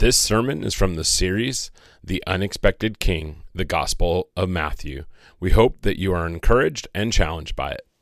This sermon is from the series, The Unexpected King, the Gospel of Matthew. We hope that you are encouraged and challenged by it.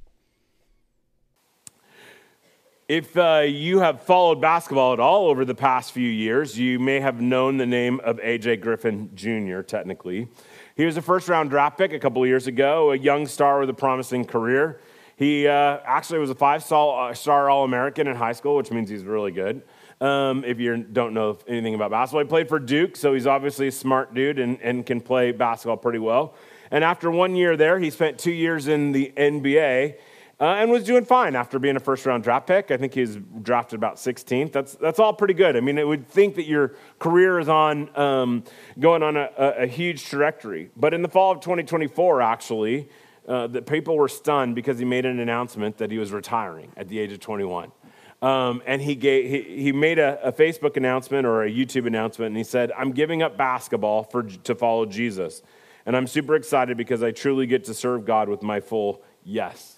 If you have followed basketball at all over the past few years, you may have known the name of A.J. Griffin Jr., technically. He was a first-round draft pick a couple of years ago, a young star with a promising career. He actually was a five-star All-American in high school, which means he's really good. If you don't know anything about basketball. He played for Duke, so he's obviously a smart dude and can play basketball pretty well. And after 1 year there, he spent 2 years in the NBA and was doing fine after being a first-round draft pick. I think he was drafted about 16th. That's all pretty good. I mean, it would think that your career is on going on a huge trajectory. But in the fall of 2024, actually, the people were stunned because he made an announcement that he was retiring at the age of 21. And he made a Facebook announcement or a YouTube announcement, and he said, "I'm giving up basketball to follow Jesus. And I'm super excited because I truly get to serve God with my full yes."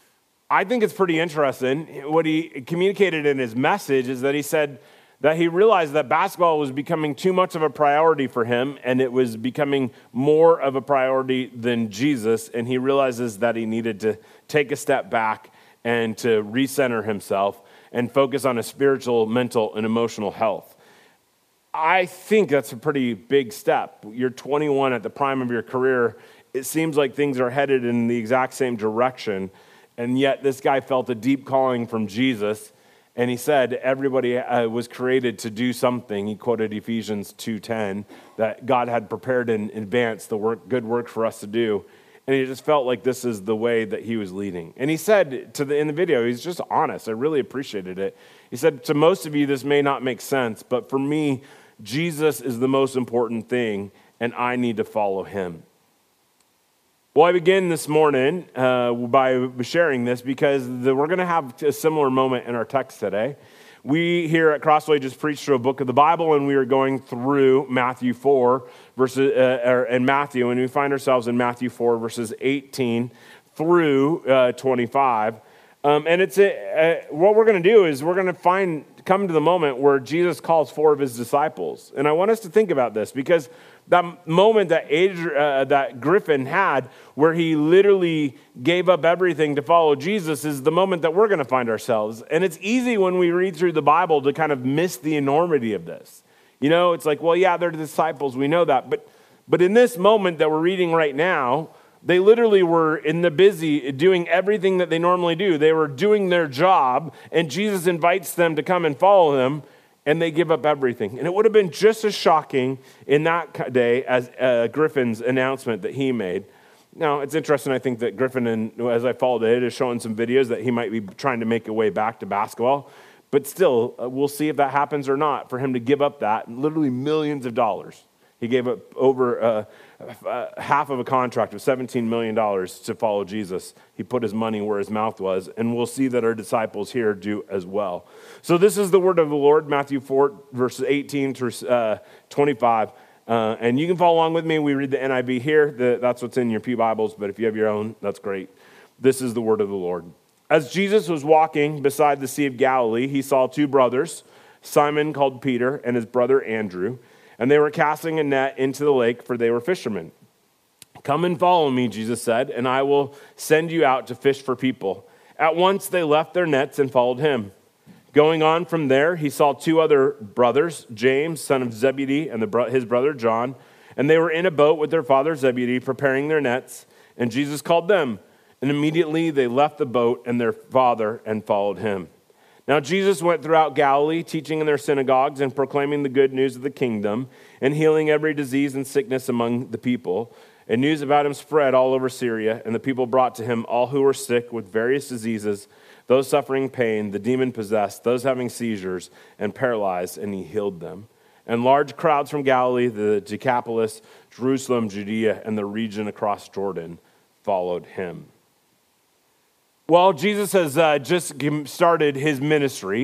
I think it's pretty interesting. What he communicated in his message is that he said that he realized that basketball was becoming too much of a priority for him, and it was becoming more of a priority than Jesus, and he realizes that he needed to take a step back and to recenter himself and focus on his spiritual, mental, and emotional health. I think that's a pretty big step. You're 21 at the prime of your career. It seems like things are headed in the exact same direction, and yet this guy felt a deep calling from Jesus, and he said everybody was created to do something. He quoted Ephesians 2:10, that God had prepared in advance the good work for us to do. And he just felt like this is the way that he was leading. And he said in the video, he's just honest. I really appreciated it. He said, "To most of you, this may not make sense, but for me, Jesus is the most important thing, and I need to follow him." Well, I begin this morning by sharing this because we're going to have a similar moment in our text today. We here at Crossway just preached through a book of the Bible, and we are going through Matthew 4 and Matthew, and we find ourselves in Matthew 4 verses 18 through 25. And it's what we're going to do is we're going to come to the moment where Jesus calls four of his disciples, and I want us to think about this because that moment that Griffin had where he literally gave up everything to follow Jesus is the moment that we're going to find ourselves. And it's easy when we read through the Bible to kind of miss the enormity of this. You know, it's like, well, yeah, they're the disciples. We know that. But in this moment that we're reading right now, they literally were in the busy doing everything that they normally do. They were doing their job, and Jesus invites them to come and follow him, and they give up everything. And it would have been just as shocking in that day as Griffin's announcement that he made. Now, it's interesting, I think, that Griffin, as I followed it, is showing some videos that he might be trying to make a way back to basketball. But still, we'll see if that happens or not, for him to give up that, literally millions of dollars. He gave up over half of a contract of $17 million to follow Jesus. He put his money where his mouth was, and we'll see that our disciples here do as well. So this is the word of the Lord, Matthew 4, verses 18 through 25. And you can follow along with me. We read the NIV here. That's what's in your pew Bibles, but if you have your own, that's great. This is the word of the Lord. As Jesus was walking beside the Sea of Galilee, he saw two brothers, Simon called Peter and his brother Andrew, and they were casting a net into the lake, for they were fishermen. "Come and follow me," Jesus said, "and I will send you out to fish for people." At once they left their nets and followed him. Going on from there, he saw two other brothers, James, son of Zebedee, and his brother John, and they were in a boat with their father Zebedee, preparing their nets, and Jesus called them. And immediately they left the boat and their father and followed him. Now Jesus went throughout Galilee, teaching in their synagogues and proclaiming the good news of the kingdom and healing every disease and sickness among the people. And news about him spread all over Syria, and the people brought to him all who were sick with various diseases, those suffering pain, the demon-possessed, those having seizures, and paralyzed, and he healed them. And large crowds from Galilee, the Decapolis, Jerusalem, Judea, and the region across Jordan followed him. Well, Jesus has just started his ministry,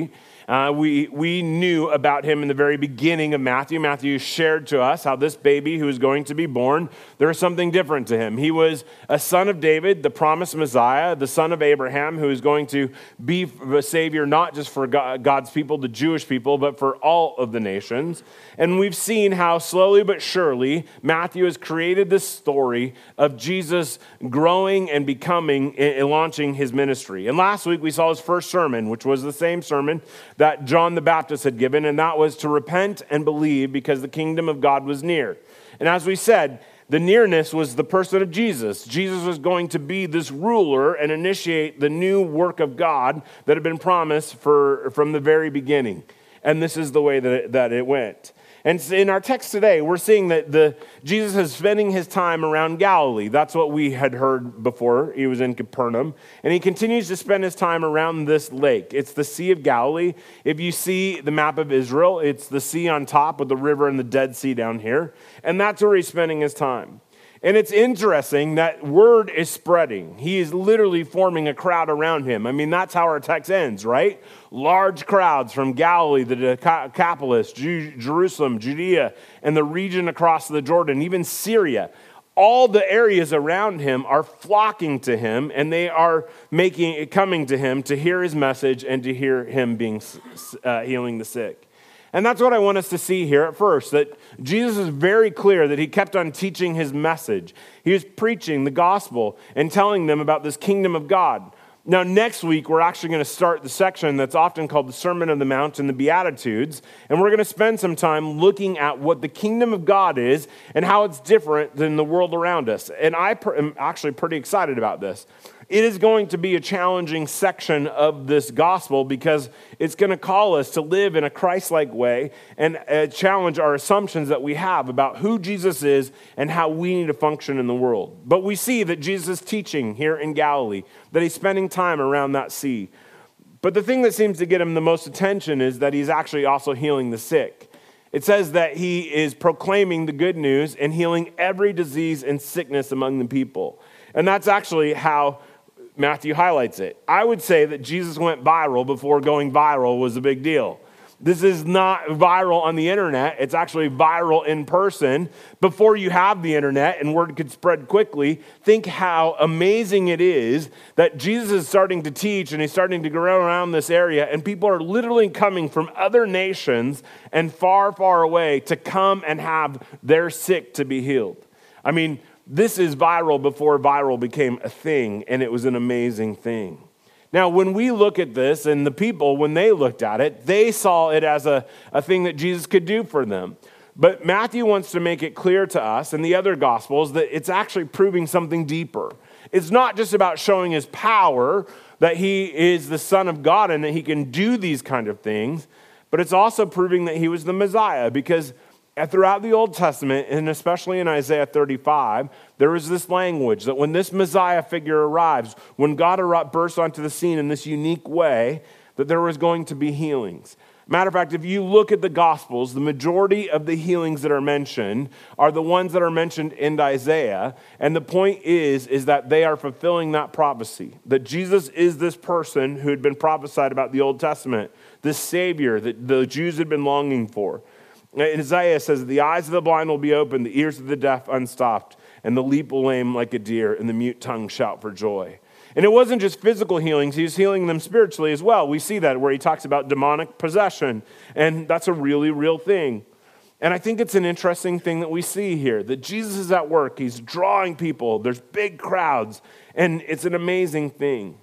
We knew about him in the very beginning of Matthew. Matthew shared to us how this baby who was going to be born, there was something different to him. He was a son of David, the promised Messiah, the son of Abraham, who is going to be a savior not just for God's people, the Jewish people, but for all of the nations. And we've seen how slowly but surely Matthew has created this story of Jesus growing and becoming and launching his ministry. And last week we saw his first sermon, which was the same sermon that John the Baptist had given, and that was to repent and believe because the kingdom of God was near. And as we said, the nearness was the person of Jesus. Jesus was going to be this ruler and initiate the new work of God that had been promised from the very beginning. And this is the way that it went. And in our text today, we're seeing that Jesus is spending his time around Galilee. That's what we had heard before. He was in Capernaum. And he continues to spend his time around this lake. It's the Sea of Galilee. If you see the map of Israel, it's the sea on top with the river and the Dead Sea down here. And that's where he's spending his time. And it's interesting that word is spreading. He is literally forming a crowd around him. I mean, that's how our text ends, right? Large crowds from Galilee, the Decapolis, Jerusalem, Judea, and the region across the Jordan, even Syria. All the areas around him are flocking to him, and they are coming to him to hear his message and to hear him healing the sick. And that's what I want us to see here at first, that Jesus is very clear that he kept on teaching his message. He was preaching the gospel and telling them about this kingdom of God. Now, next week, we're actually going to start the section that's often called the Sermon on the Mount and the Beatitudes, and we're going to spend some time looking at what the kingdom of God is and how it's different than the world around us. And I am actually pretty excited about this. It is going to be a challenging section of this gospel because it's going to call us to live in a Christ-like way and challenge our assumptions that we have about who Jesus is and how we need to function in the world. But we see that Jesus is teaching here in Galilee, that he's spending time around that sea. But the thing that seems to get him the most attention is that he's actually also healing the sick. It says that he is proclaiming the good news and healing every disease and sickness among the people. And that's actually how Matthew highlights it. I would say that Jesus went viral before going viral was a big deal. This is not viral on the internet. It's actually viral in person. Before you have the internet and word could spread quickly, think how amazing it is that Jesus is starting to teach and he's starting to go around this area, and people are literally coming from other nations and far, far away to come and have their sick to be healed. I mean, this is viral before viral became a thing, and it was an amazing thing. Now, when we look at this, and the people, when they looked at it, they saw it as a thing that Jesus could do for them. But Matthew wants to make it clear to us, and the other Gospels, that it's actually proving something deeper. It's not just about showing his power, that he is the Son of God and that he can do these kind of things, but it's also proving that he was the Messiah, because throughout the Old Testament, and especially in Isaiah 35, there is this language that when this Messiah figure arrives, when God bursts onto the scene in this unique way, that there was going to be healings. Matter of fact, if you look at the Gospels, the majority of the healings that are mentioned are the ones that are mentioned in Isaiah, and the point is that they are fulfilling that prophecy, that Jesus is this person who had been prophesied about the Old Testament, this Savior that the Jews had been longing for. Isaiah says, the eyes of the blind will be opened, the ears of the deaf unstopped, and the leap will lame like a deer, and the mute tongue shout for joy. And it wasn't just physical healings, he was healing them spiritually as well. We see that where he talks about demonic possession, and that's a really real thing. And I think it's an interesting thing that we see here, that Jesus is at work, he's drawing people, there's big crowds, and it's an amazing thing.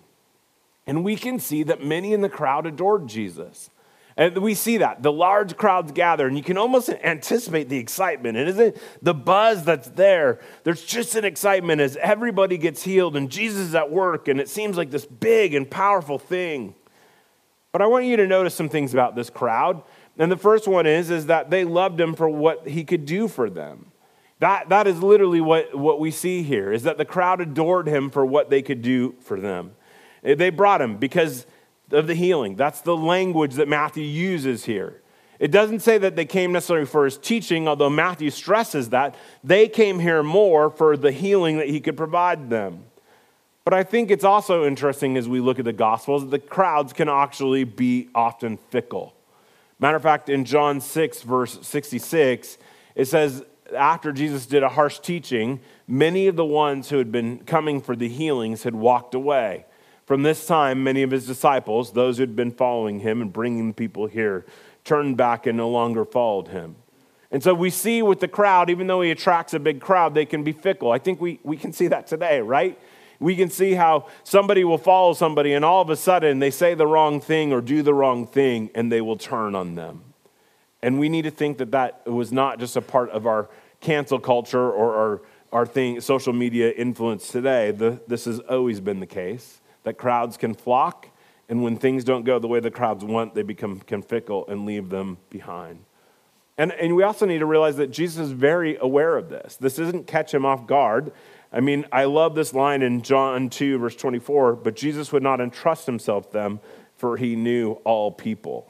And we can see that many in the crowd adored Jesus. And we see that. The large crowds gather, and you can almost anticipate the excitement. And isn't the buzz that's there? There's just an excitement as everybody gets healed, and Jesus is at work, and it seems like this big and powerful thing. But I want you to notice some things about this crowd. And the first one is that they loved him for what he could do for them. That is literally what we see here, is that the crowd adored him for what they could do for them. They brought him because of the healing. That's the language that Matthew uses here. It doesn't say that they came necessarily for his teaching, although Matthew stresses that. They came here more for the healing that he could provide them. But I think it's also interesting as we look at the Gospels that the crowds can actually be often fickle. Matter of fact, in John 6, verse 66, it says, after Jesus did a harsh teaching, many of the ones who had been coming for the healings had walked away. From this time, many of his disciples, those who had been following him and bringing people here, turned back and no longer followed him. And so we see with the crowd, even though he attracts a big crowd, they can be fickle. I think we can see that today, right? We can see how somebody will follow somebody and all of a sudden they say the wrong thing or do the wrong thing and they will turn on them. And we need to think that was not just a part of our cancel culture or our thing, social media influence today. This has always been the case, that crowds can flock, and when things don't go the way the crowds want, they become fickle and leave them behind. And we also need to realize that Jesus is very aware of this. This doesn't catch him off guard. I mean, I love this line in John 2, verse 24, but Jesus would not entrust himself to them, for he knew all people.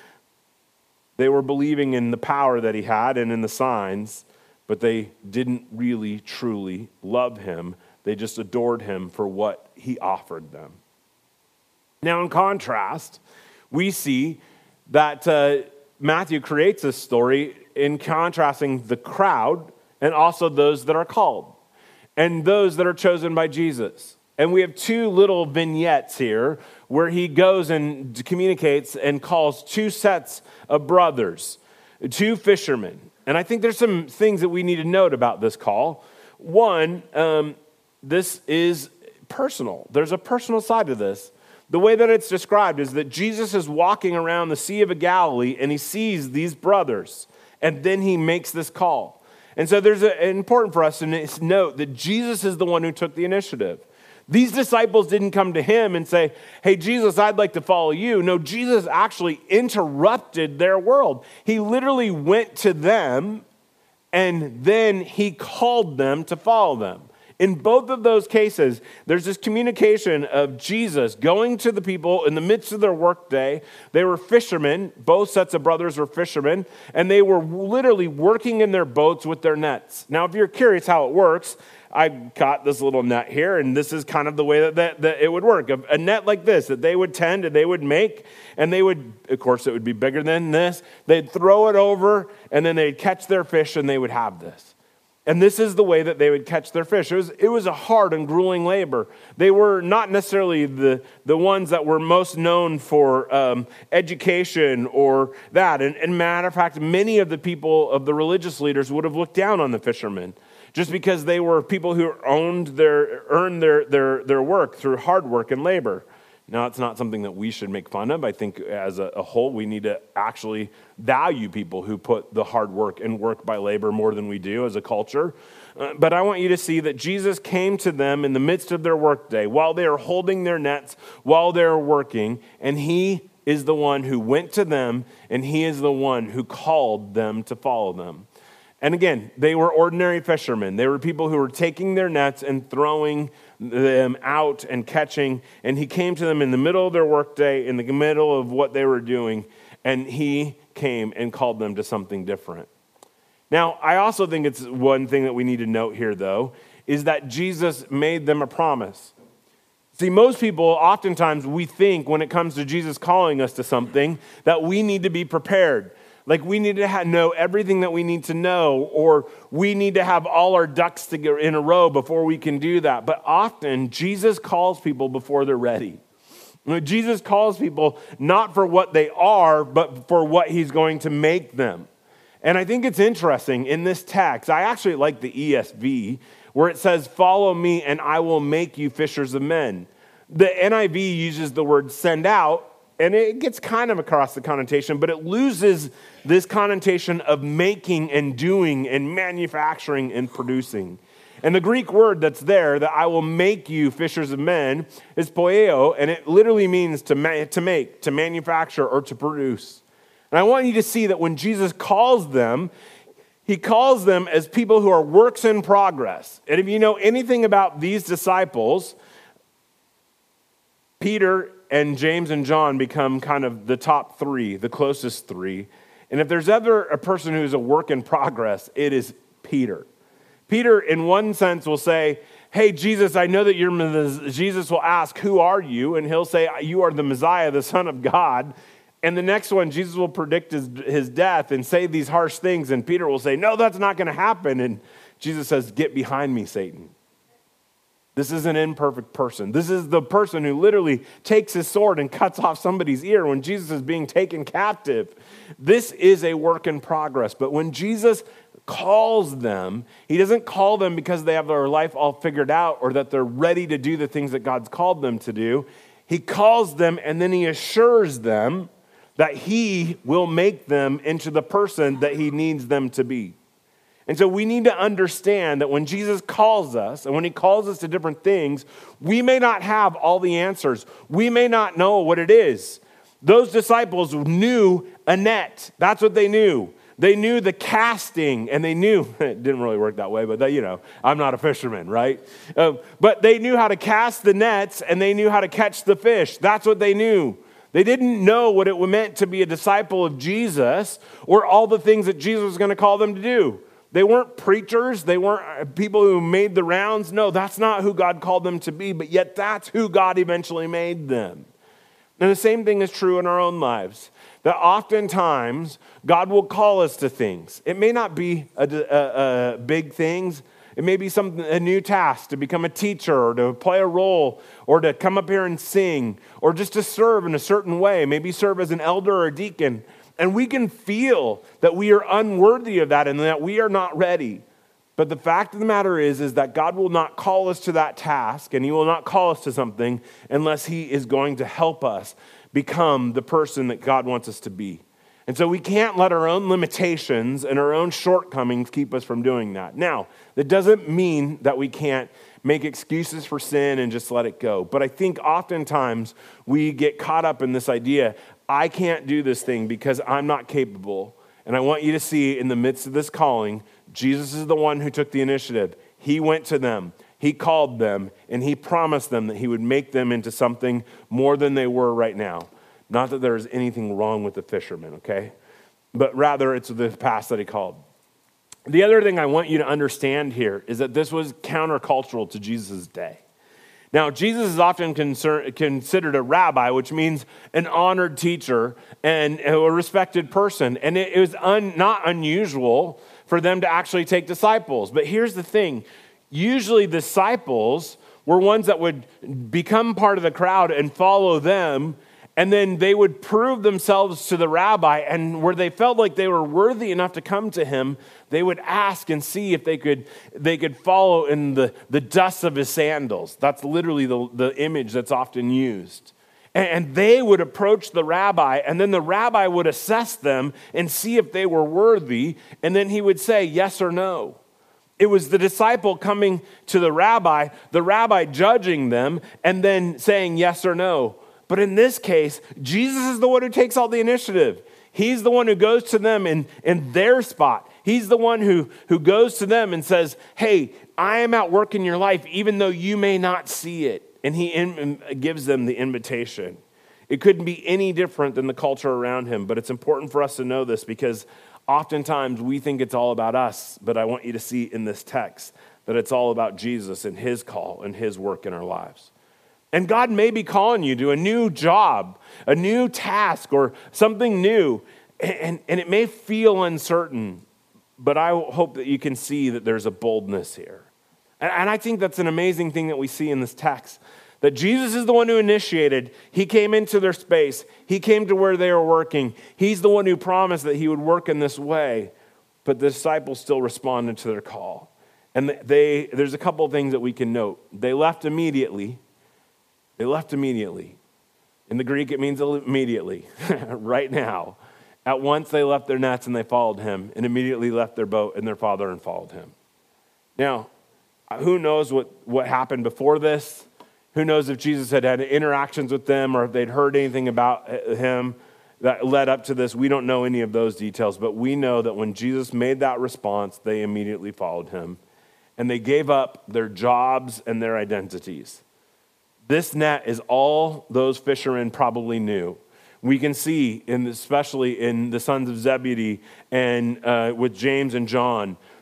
They were believing in the power that he had and in the signs, but they didn't really, truly love him. They just adored him for what he offered them. Now, in contrast, we see that Matthew creates this story in contrasting the crowd and also those that are called and those that are chosen by Jesus. And we have two little vignettes here where he goes and communicates and calls two sets of brothers, two fishermen. And I think there's some things that we need to note about this call. One, this is personal. There's a personal side to this. The way that it's described is that Jesus is walking around the Sea of Galilee and he sees these brothers, and then he makes this call. And so there's important for us to note that Jesus is the one who took the initiative. These disciples didn't come to him and say, hey, Jesus, I'd like to follow you. No, Jesus actually interrupted their world. He literally went to them and then he called them to follow them. In both of those cases, there's this communication of Jesus going to the people in the midst of their workday. They were fishermen. Both sets of brothers were fishermen, and they were literally working in their boats with their nets. Now, if you're curious how it works, I got this little net here, and this is kind of the way that it would work. A net like this that they would tend and they would make, and they would, of course, it would be bigger than this. They'd throw it over, and then they'd catch their fish, and they would have this. And this is the way that they would catch their fish. It was a hard and grueling labor. They were not necessarily the ones that were most known for education or that. And matter of fact, many of the people of the religious leaders would have looked down on the fishermen just because they were people who earned their work through hard work and labor. Now, it's not something that we should make fun of. I think as a whole, we need to actually value people who put the hard work and work by labor more than we do as a culture. But I want you to see that Jesus came to them in the midst of their workday, while they are holding their nets, while they're working, and he is the one who went to them, and he is the one who called them to follow them. And again, they were ordinary fishermen. They were people who were taking their nets and throwing them out and catching. And he came to them in the middle of their workday, in the middle of what they were doing, and he came and called them to something different. Now, I also think it's one thing that we need to note here, though, is that Jesus made them a promise. See, most people, oftentimes, we think when it comes to Jesus calling us to something, that we need to be prepared. Like we need to know everything that we need to know, or we need to have all our ducks in a row before we can do that. But often, Jesus calls people before they're ready. Jesus calls people not for what they are, but for what he's going to make them. And I think it's interesting in this text, I actually like the ESV, where it says, follow me and I will make you fishers of men. The NIV uses the word send out, and it gets kind of across the connotation, but it loses this connotation of making and doing and manufacturing and producing. And the Greek word that's there, that I will make you fishers of men, is poieo, and it literally means to make, to manufacture, or to produce. And I want you to see that when Jesus calls them, he calls them as people who are works in progress. And if you know anything about these disciples, Peter and James and John become kind of the top three, the closest three. And if there's ever a person who's a work in progress, it is Peter. Peter, in one sense, will say, hey, Jesus, I know that you're, Jesus will ask, who are you? And he'll say, you are the Messiah, the Son of God. And the next one, Jesus will predict his death and say these harsh things. And Peter will say, no, that's not going to happen. And Jesus says, get behind me, Satan. This is an imperfect person. This is the person who literally takes his sword and cuts off somebody's ear when Jesus is being taken captive. This is a work in progress. But when Jesus calls them, he doesn't call them because they have their life all figured out or that they're ready to do the things that God's called them to do. He calls them and then he assures them that he will make them into the person that he needs them to be. And so we need to understand that when Jesus calls us and when he calls us to different things, we may not have all the answers. We may not know what it is. Those disciples knew a net. That's what they knew. They knew the casting, and they knew, it didn't really work that way, but I'm not a fisherman, right? But they knew how to cast the nets, and they knew how to catch the fish. That's what they knew. They didn't know what it meant to be a disciple of Jesus or all the things that Jesus was going to call them to do. They weren't preachers. They weren't people who made the rounds. No, that's not who God called them to be, but yet that's who God eventually made them. And the same thing is true in our own lives, that oftentimes God will call us to things. It may not be a big things. It may be a new task to become a teacher or to play a role or to come up here and sing or just to serve in a certain way, maybe serve as an elder or a deacon. And we can feel that we are unworthy of that and that we are not ready. But the fact of the matter is that God will not call us to that task and he will not call us to something unless he is going to help us become the person that God wants us to be. And so we can't let our own limitations and our own shortcomings keep us from doing that. Now, that doesn't mean that we can't make excuses for sin and just let it go. But I think oftentimes we get caught up in this idea, I can't do this thing because I'm not capable. And I want you to see in the midst of this calling, Jesus is the one who took the initiative. He went to them, he called them, and he promised them that he would make them into something more than they were right now. Not that there is anything wrong with the fishermen, okay? But rather it's the past that he called. The other thing I want you to understand here is that this was countercultural to Jesus' day. Now, Jesus is often considered a rabbi, which means an honored teacher and a respected person. And it was not unusual for them to actually take disciples. But here's the thing. Usually disciples were ones that would become part of the crowd and follow them, and then they would prove themselves to the rabbi, and where they felt like they were worthy enough to come to him, they would ask and see if they could follow in the dust of his sandals. That's literally the image that's often used. And they would approach the rabbi, and then the rabbi would assess them and see if they were worthy, and then he would say yes or no. It was the disciple coming to the rabbi judging them, and then saying yes or no. But in this case, Jesus is the one who takes all the initiative. He's the one who goes to them in their spot. He's the one who goes to them and says, hey, I am at work in your life, even though you may not see it. And he gives them the invitation. It couldn't be any different than the culture around him, but it's important for us to know this because oftentimes we think it's all about us, but I want you to see in this text that it's all about Jesus and his call and his work in our lives. And God may be calling you to a new job, a new task, or something new, and it may feel uncertain, but I hope that you can see that there's a boldness here. And I think that's an amazing thing that we see in this text, that Jesus is the one who initiated. He came into their space. He came to where they were working. He's the one who promised that he would work in this way, but the disciples still responded to their call. And there's a couple of things that we can note. They left immediately. They left immediately. In the Greek, it means immediately, right now. At once they left their nets and they followed him, and immediately left their boat and their father and followed him. Now, who knows what happened before this? Who knows if Jesus had interactions with them or if they'd heard anything about him that led up to this? We don't know any of those details, but we know that when Jesus made that response, they immediately followed him, and they gave up their jobs and their identities. This net is all those fishermen probably knew. We can see, especially in the sons of Zebedee and with James and John,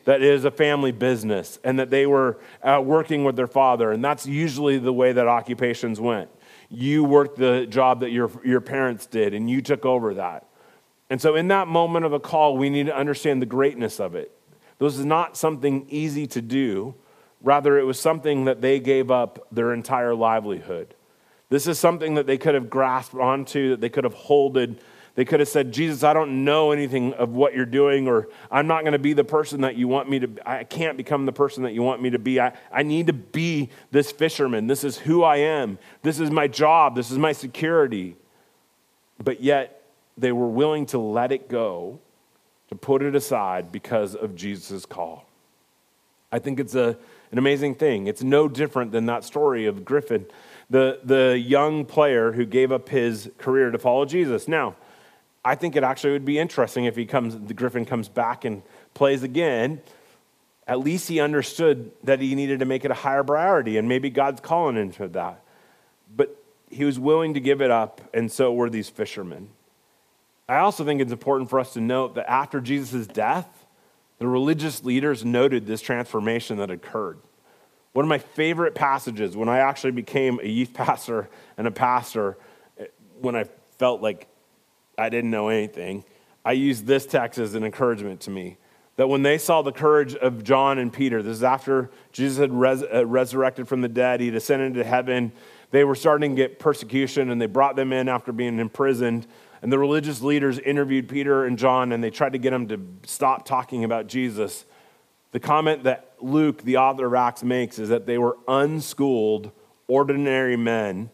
that it is a family business and that they were working with their father. And that's usually the way that occupations went. You worked the job that your parents did, and you took over that. And so in that moment of a call, we need to understand the greatness of it. This is not something easy to do. Rather, it was something that they gave up their entire livelihood. This is something that they could have grasped onto, that they could have holded. They could have said, Jesus, I don't know anything of what you're doing, or I'm not going to be the person that you want me to be. I can't become the person that you want me to be. I need to be this fisherman. This is who I am. This is my job. This is my security. But yet, they were willing to let it go, to put it aside because of Jesus' call. I think it's an amazing thing. It's no different than that story of Griffin, the young player who gave up his career to follow Jesus. Now, I think it actually would be interesting if the Griffin comes back and plays again. At least he understood that he needed to make it a higher priority, and maybe God's calling him to that. But he was willing to give it up, and so were these fishermen. I also think it's important for us to note that after Jesus' death, the religious leaders noted this transformation that occurred. One of my favorite passages when I actually became a youth pastor and a pastor, when I felt like I didn't know anything, I used this text as an encouragement to me. That when they saw the courage of John and Peter, this is after Jesus had resurrected from the dead, he'd ascended to heaven, they were starting to get persecution, and they brought them in after being imprisoned. And the religious leaders interviewed Peter and John, and they tried to get them to stop talking about Jesus. The comment that Luke, the author of Acts, makes is that they were unschooled, ordinary men,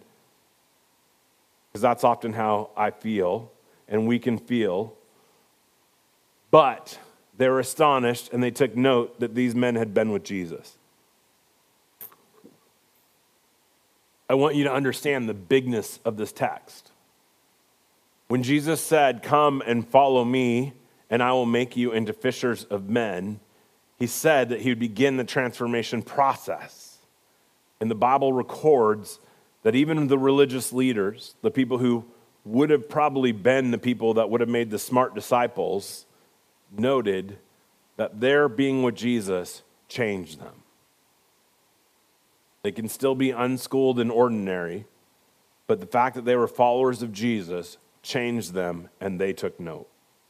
because that's often how I feel, and we can feel. But they were astonished, and they took note that these men had been with Jesus. I want you to understand the bigness of this text. When Jesus said, "Come and follow me, and I will make you into fishers of men," he said that he would begin the transformation process. And the Bible records that even the religious leaders, the people who would have probably been the people that would have made the smart disciples, noted that their being with Jesus changed them. They can still be unschooled and ordinary, but the fact that they were followers of Jesus changed them, and they took note.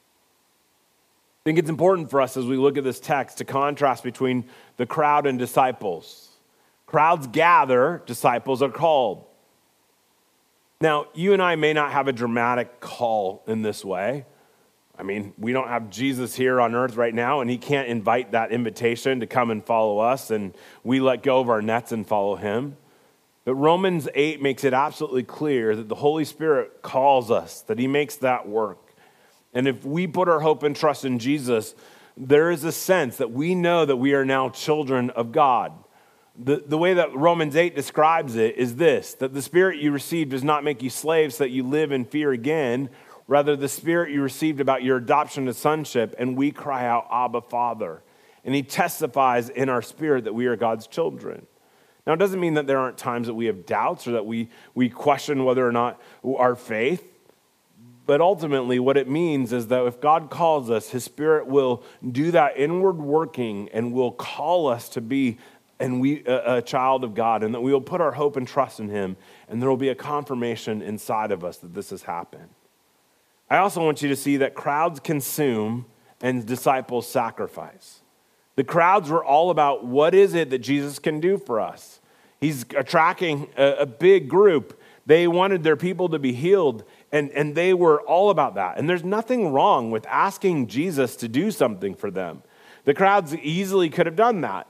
I think it's important for us as we look at this text to contrast between the crowd and disciples. Crowds gather, disciples are called. Now, you and I may not have a dramatic call in this way. I mean, we don't have Jesus here on earth right now, and he can't invite that invitation to come and follow us, and we let go of our nets and follow him. But Romans 8 makes it absolutely clear that the Holy Spirit calls us, that he makes that work. And if we put our hope and trust in Jesus, there is a sense that we know that we are now children of God. The way that Romans 8 describes it is this, that the Spirit you received does not make you slaves so that you live in fear again. Rather, the Spirit you received about your adoption to sonship, and we cry out, Abba, Father. And he testifies in our spirit that we are God's children. Now, it doesn't mean that there aren't times that we have doubts or that we question whether or not our faith. But ultimately, what it means is that if God calls us, his Spirit will do that inward working and will call us to be a child of God, and that we will put our hope and trust in him, and there will be a confirmation inside of us that this has happened. I also want you to see that crowds consume and disciples sacrifice. The crowds were all about what is it that Jesus can do for us. He's attracting a big group. They wanted their people to be healed, and they were all about that. And there's nothing wrong with asking Jesus to do something for them. The crowds easily could have done that.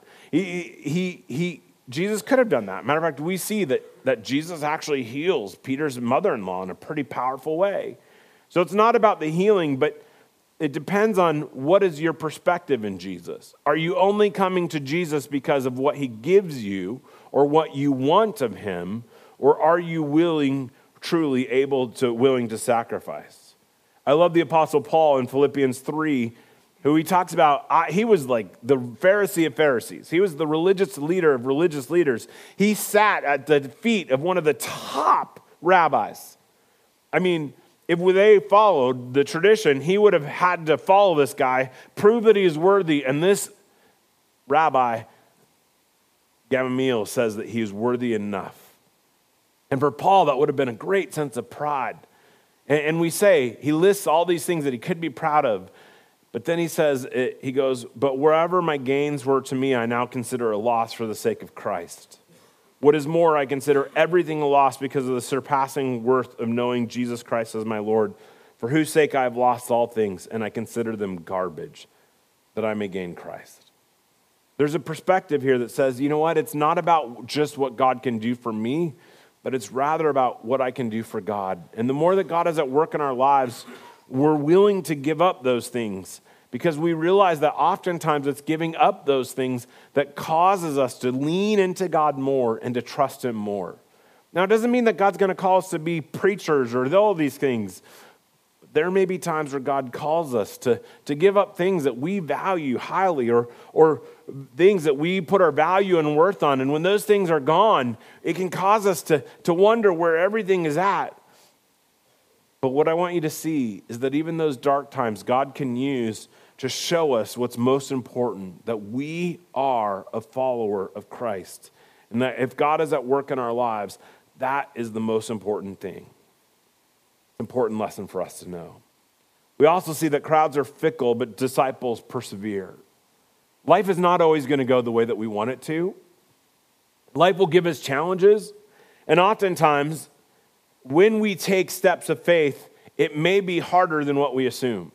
Jesus could have done that. Matter of fact, we see that Jesus actually heals Peter's mother-in-law in a pretty powerful way. So it's not about the healing, but it depends on what is your perspective in Jesus. Are you only coming to Jesus because of what he gives you or what you want of him, or are you willing to sacrifice? I love the Apostle Paul in Philippians 3, who he talks about, he was like the Pharisee of Pharisees. He was the religious leader of religious leaders. He sat at the feet of one of the top rabbis. I mean, if they followed the tradition, he would have had to follow this guy, prove that he is worthy, and this Rabbi Gamaliel says that he is worthy enough. And for Paul, that would have been a great sense of pride. And we say, he lists all these things that he could be proud of. But then he says, he goes, but wherever my gains were to me, I now consider a loss for the sake of Christ. What is more, I consider everything a loss because of the surpassing worth of knowing Jesus Christ as my Lord, for whose sake I have lost all things, and I consider them garbage, that I may gain Christ. There's a perspective here that says, you know what? It's not about just what God can do for me, but it's rather about what I can do for God. And the more that God is at work in our lives, we're willing to give up those things because we realize that oftentimes it's giving up those things that causes us to lean into God more and to trust him more. Now, it doesn't mean that God's going to call us to be preachers or all these things. There may be times where God calls us to give up things that we value highly or things that we put our value and worth on. And when those things are gone, it can cause us to wonder where everything is at. But what I want you to see is that even those dark times, God can use to show us what's most important, that we are a follower of Christ. And that if God is at work in our lives, that is the most important thing. Important lesson for us to know. We also see that crowds are fickle, but disciples persevere. Life is not always going to go the way that we want it to. Life will give us challenges, and oftentimes, when we take steps of faith, it may be harder than what we assume.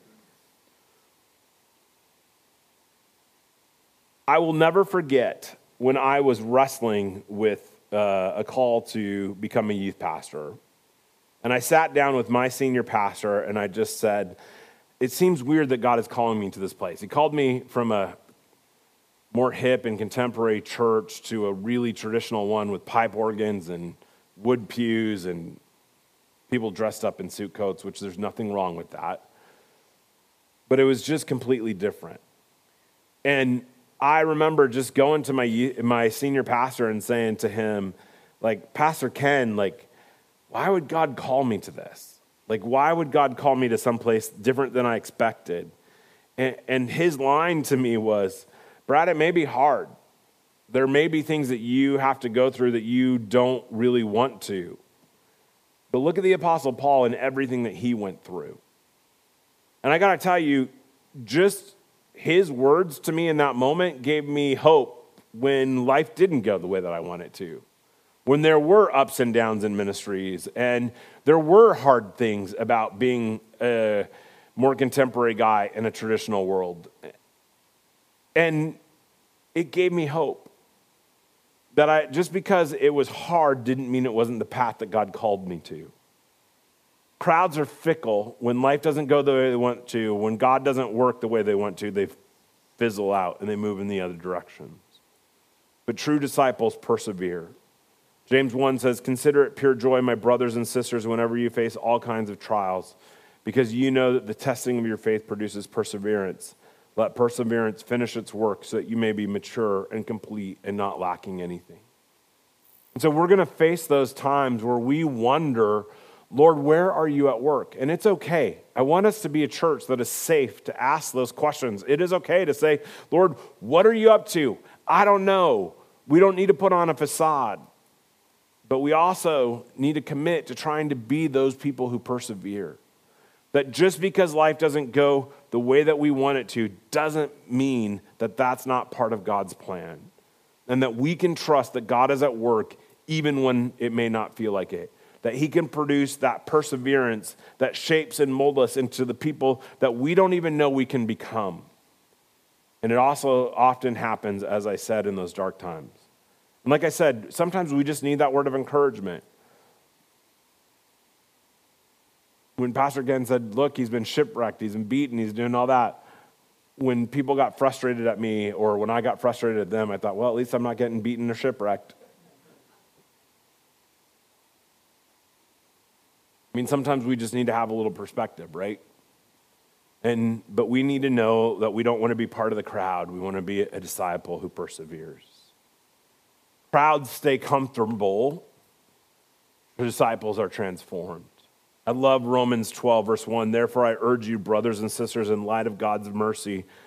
I will never forget when I was wrestling with a call to become a youth pastor. And I sat down with my senior pastor and I just said, it seems weird that God is calling me to this place. He called me from a more hip and contemporary church to a really traditional one with pipe organs and wood pews and people dressed up in suit coats, which there's nothing wrong with that. But it was just completely different. And I remember just going to my senior pastor and saying to him, like, Pastor Ken, like, why would God call me to this? Like, why would God call me to someplace different than I expected? And his line to me was, Brad, it may be hard. There may be things that you have to go through that you don't really want to. But look at the Apostle Paul and everything that he went through. And I got to tell you, just his words to me in that moment gave me hope when life didn't go the way that I wanted to. When there were ups and downs in ministries and there were hard things about being a more contemporary guy in a traditional world. And it gave me hope that just because it was hard didn't mean it wasn't the path that God called me to. Crowds are fickle. When life doesn't go the way they want to, when God doesn't work the way they want to, they fizzle out and they move in the other directions. But true disciples persevere. James 1 says, consider it pure joy, my brothers and sisters, whenever you face all kinds of trials, because you know that the testing of your faith produces perseverance. Let perseverance finish its work so that you may be mature and complete and not lacking anything. And so we're going to face those times where we wonder, Lord, where are you at work? And it's okay. I want us to be a church that is safe to ask those questions. It is okay to say, Lord, what are you up to? I don't know. We don't need to put on a facade. But we also need to commit to trying to be those people who persevere. That just because life doesn't go the way that we want it to doesn't mean that that's not part of God's plan. And that we can trust that God is at work even when it may not feel like it. That he can produce that perseverance that shapes and molds us into the people that we don't even know we can become. And it also often happens, as I said, in those dark times. And like I said, sometimes we just need that word of encouragement. When Pastor Ken said, look, he's been shipwrecked, he's been beaten, he's doing all that. When people got frustrated at me or when I got frustrated at them, I thought, well, at least I'm not getting beaten or shipwrecked. I mean, sometimes we just need to have a little perspective, right? But we need to know that we don't want to be part of the crowd. We want to be a disciple who perseveres. Crowds stay comfortable. The disciples are transformed. I love Romans 12, verse 1. Therefore, I urge you, brothers and sisters, in light of God's mercy,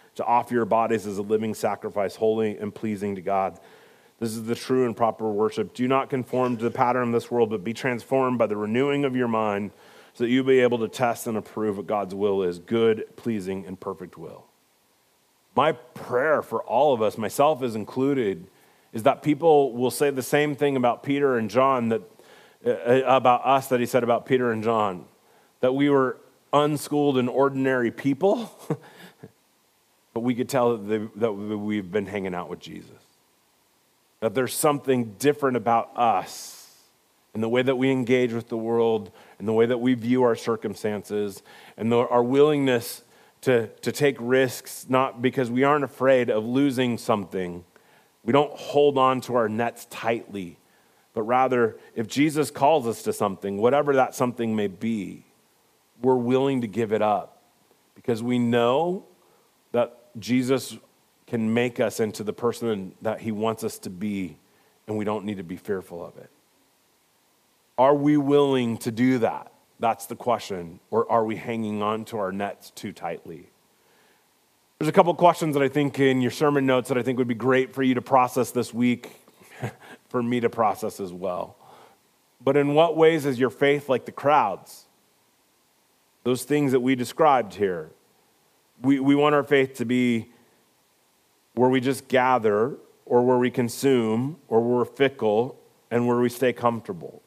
to offer your bodies as a living sacrifice, holy and pleasing to God. This is the true and proper worship. Do not conform to the pattern of this world, but be transformed by the renewing of your mind so that you'll be able to test and approve what God's will is, good, pleasing, and perfect will. My prayer for all of us, myself as included, is that people will say the same thing about Peter and John, that about us that he said about Peter and John, that we were unschooled and ordinary people, but we could tell that we've been hanging out with Jesus. That there's something different about us in the way that we engage with the world, in the way that we view our circumstances, and our willingness to take risks, not because we aren't afraid of losing something. We don't hold on to our nets tightly, but rather, if Jesus calls us to something, whatever that something may be, we're willing to give it up because we know that Jesus can make us into the person that he wants us to be, and we don't need to be fearful of it. Are we willing to do that? That's the question. Or are we hanging on to our nets too tightly? There's a couple questions that I think in your sermon notes that I think would be great for you to process this week, for me to process as well. But in what ways is your faith like the crowds? Those things that we described here. We want our faith to be where we just gather, or where we consume, or where we're fickle, and where we stay comfortable.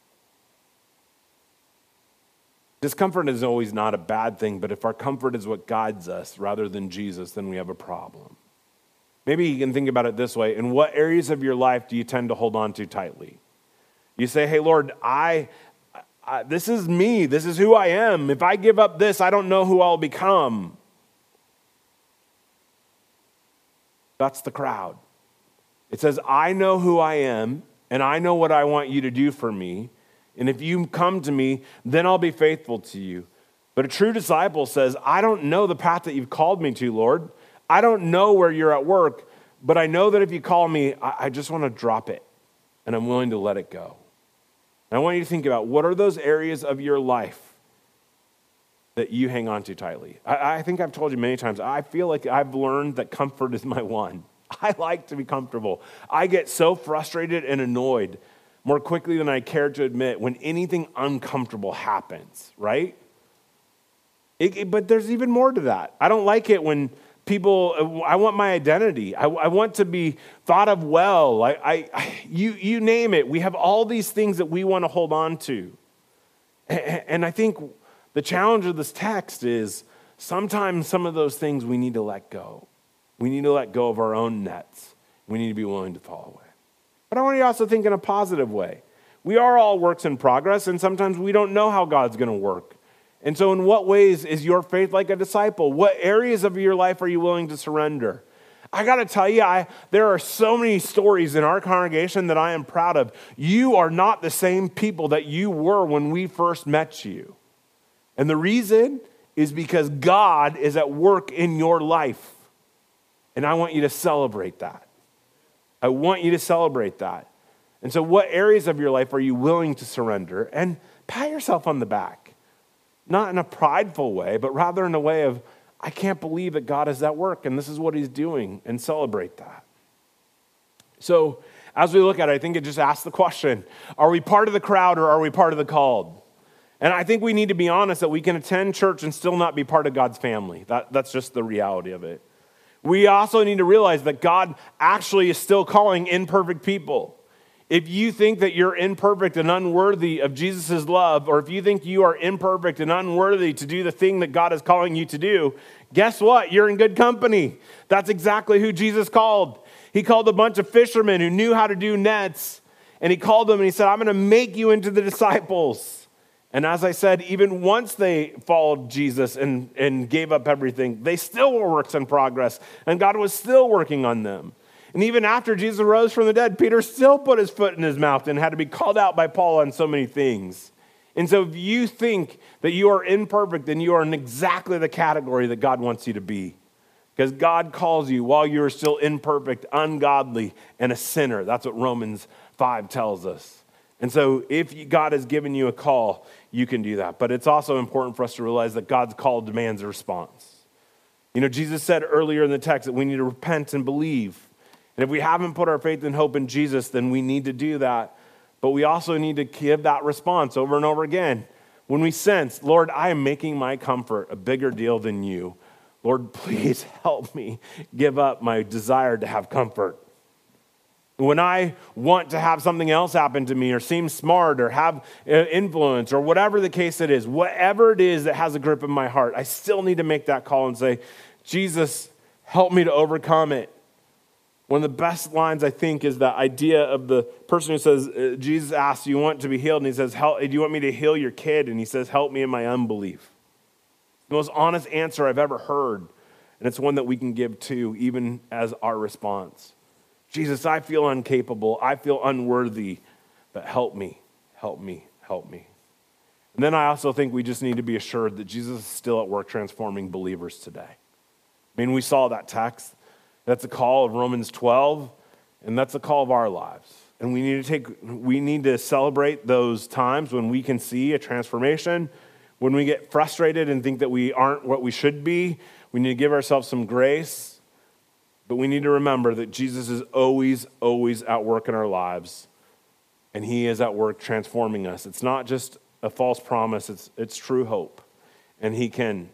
Discomfort is always not a bad thing, but if our comfort is what guides us rather than Jesus, then we have a problem. Maybe you can think about it this way. In what areas of your life do you tend to hold on to tightly? You say, hey, Lord, this is me. This is who I am. If I give up this, I don't know who I'll become. That's the crowd. It says, I know who I am, and I know what I want you to do for me. And if you come to me, then I'll be faithful to you. But a true disciple says, I don't know the path that you've called me to, Lord. I don't know where you're at work, but I know that if you call me, I just want to drop it, and I'm willing to let it go. And I want you to think about, what are those areas of your life that you hang on to tightly? I think I've told you many times, I feel like I've learned that comfort is my one. I like to be comfortable. I get so frustrated and annoyed more quickly than I care to admit when anything uncomfortable happens, right? But there's even more to that. I don't like it when I want my identity. I want to be thought of well. You name it. We have all these things that we want to hold on to. And I think the challenge of this text is sometimes some of those things we need to let go. We need to let go of our own nets. We need to be willing to fall away. But I want you to also think in a positive way. We are all works in progress, and sometimes we don't know how God's going to work. And so in what ways is your faith like a disciple? What areas of your life are you willing to surrender? I got to tell you, there are so many stories in our congregation that I am proud of. You are not the same people that you were when we first met you. And the reason is because God is at work in your life. And I want you to celebrate that. I want you to celebrate that. And so what areas of your life are you willing to surrender? And pat yourself on the back. Not in a prideful way, but rather in a way of, I can't believe that God is at work and this is what he's doing, and celebrate that. So as we look at it, I think it just asks the question, are we part of the crowd or are we part of the called? And I think we need to be honest that we can attend church and still not be part of God's family. That's just the reality of it. We also need to realize that God actually is still calling imperfect people. If you think that you're imperfect and unworthy of Jesus' love, or if you think you are imperfect and unworthy to do the thing that God is calling you to do, guess what? You're in good company. That's exactly who Jesus called. He called a bunch of fishermen who knew how to do nets, and he called them and he said, I'm going to make you into the disciples. And as I said, even once they followed Jesus and gave up everything, they still were works in progress, and God was still working on them. And even after Jesus rose from the dead, Peter still put his foot in his mouth and had to be called out by Paul on so many things. And so if you think that you are imperfect, then you are in exactly the category that God wants you to be. Because God calls you while you are still imperfect, ungodly, and a sinner. That's what Romans 5 tells us. And so if God has given you a call, you can do that. But it's also important for us to realize that God's call demands a response. You know, Jesus said earlier in the text that we need to repent and believe. And if we haven't put our faith and hope in Jesus, then we need to do that. But we also need to give that response over and over again. When we sense, Lord, I am making my comfort a bigger deal than you. Lord, please help me give up my desire to have comfort. When I want to have something else happen to me or seem smart or have influence or whatever the case it is, whatever it is that has a grip in my heart, I still need to make that call and say, Jesus, help me to overcome it. One of the best lines, I think, is the idea of the person who says, Jesus asks, do you want to be healed? And he says, do you want me to heal your kid? And he says, help me in my unbelief. The most honest answer I've ever heard. And it's one that we can give too, even as our response. Jesus, I feel incapable. I feel unworthy, but help me, help me, help me. And then I also think we just need to be assured that Jesus is still at work transforming believers today. I mean, we saw that text. That's a call of Romans 12, and that's a call of our lives. And we need to celebrate those times when we can see a transformation. When we get frustrated and think that we aren't what we should be, we need to give ourselves some grace. But we need to remember that Jesus is always, always at work in our lives, and he is at work transforming us. It's not just a false promise, it's true hope. And he can.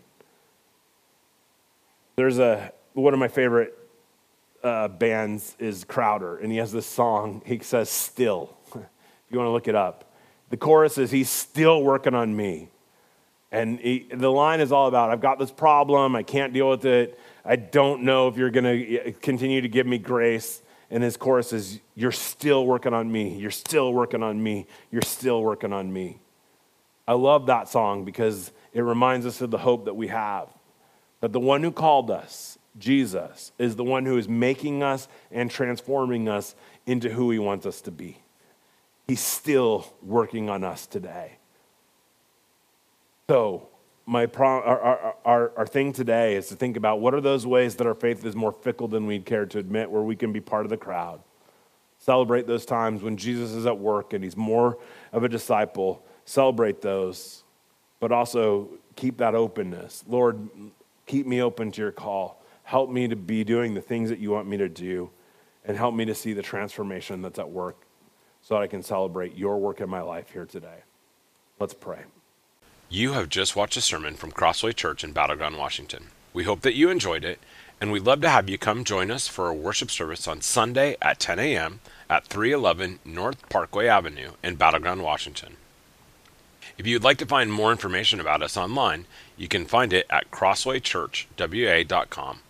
There's one of my favorite bands is Crowder, and he has this song, he says, still. If you want to look it up. The chorus is, he's still working on me. And the line is all about, I've got this problem, I can't deal with it, I don't know if you're going to continue to give me grace. And his chorus is, you're still working on me, you're still working on me, you're still working on me. I love that song because it reminds us of the hope that we have. That the one who called us, Jesus, is the one who is making us and transforming us into who he wants us to be. He's still working on us today. So our thing today is to think about what are those ways that our faith is more fickle than we'd care to admit, where we can be part of the crowd. Celebrate those times when Jesus is at work and he's more of a disciple. Celebrate those, but also keep that openness. Lord, keep me open to your call. Help me to be doing the things that you want me to do, and help me to see the transformation that's at work so that I can celebrate your work in my life here today. Let's pray. You have just watched a sermon from Crossway Church in Battleground, Washington. We hope that you enjoyed it, and we'd love to have you come join us for a worship service on Sunday at 10 a.m. at 311 North Parkway Avenue in Battleground, Washington. If you'd like to find more information about us online, you can find it at crosswaychurchwa.com.